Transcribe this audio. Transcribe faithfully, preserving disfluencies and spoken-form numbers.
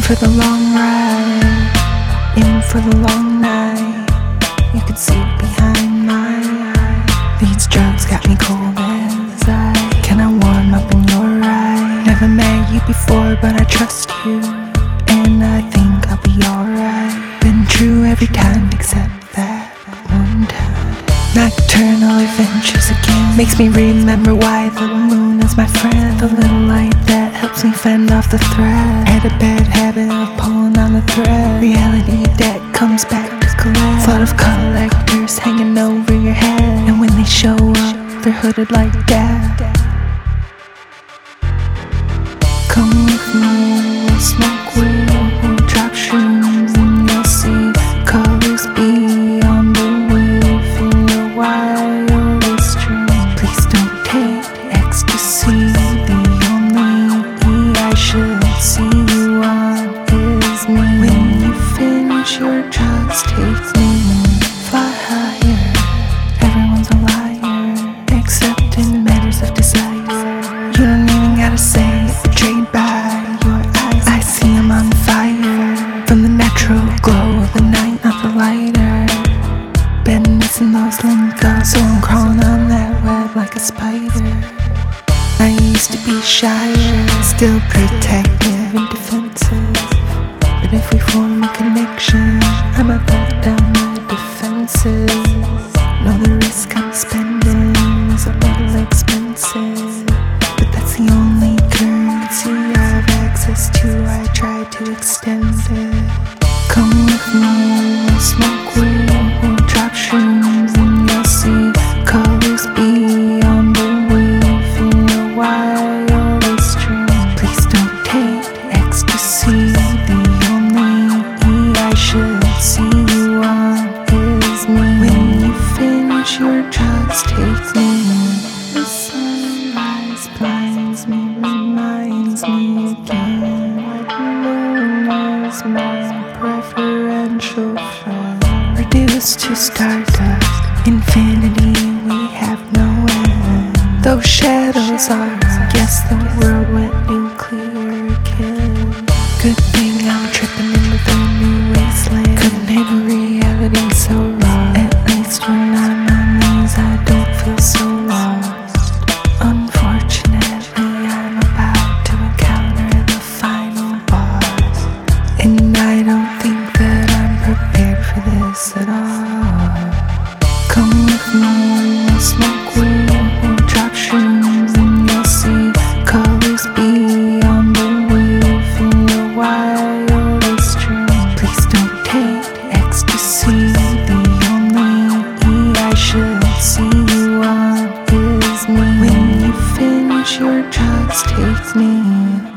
for the long ride, in for the long night. You can see it behind my eye. These drugs got me cold as ice. Can I warm up in your ride? Never met you before, but I trust you, and I think I'll be alright. Been true every time except that one time. Nocturnal adventures again makes me remember why the moon is my friend. The little light that helps me fend off the threat. Had a bad habit of pulling on the thread. Reality that comes back to collect. Lot of collectors hanging over your head, and when they show up, they're hooded like that. Come with me, we'll smoke weed, we'll drop shrooms, and you'll see colors beyond the wave in your wildest dream. Please don't take ecstasy. The only E I should see you on is me. When you finish your drugs, take me fly higher. Everyone's a liar, except in matters of desire. You don't even gotta say it, betrayed by your eyes. I see them on fire, from the natural glow of the night, not the lighter. Been missing those links, so I'm crawling on that web like a spider. I used to be shyer, still protective and defensive, but if we form a connection, I might let down my defenses. Know the risk I'm spending is a little expensive, but that's the only currency I have access to. I try to extend it. Come with me, we'll smoke weed, we'll drop shrooms, and you'll see colors beyond the wave in your wildest dream. Please don't take ecstasy. The only E I should see you on is me. When you finish your drugs, take me. The sunrise blinds me, reminds me again. Like the moon is my preferential friend. Reduced to stardust, infinity, we have no end. Those shadows are, I guess the world went nuclear again. Good thing I'm tripping into the new wasteland. Couldn't handle reality so raw. At least when I'm on these, I don't feel so lost. Unfortunately, I'm about to encounter the final boss, and I don't think that I'm prepared for this at all. Come with me, we'll smoke weed, we'll drop shrooms, and you'll see colors beyond the wave in your wildest dream. Please don't take ecstasy. The only E I should see you on is me. When you finish your drugs, take me.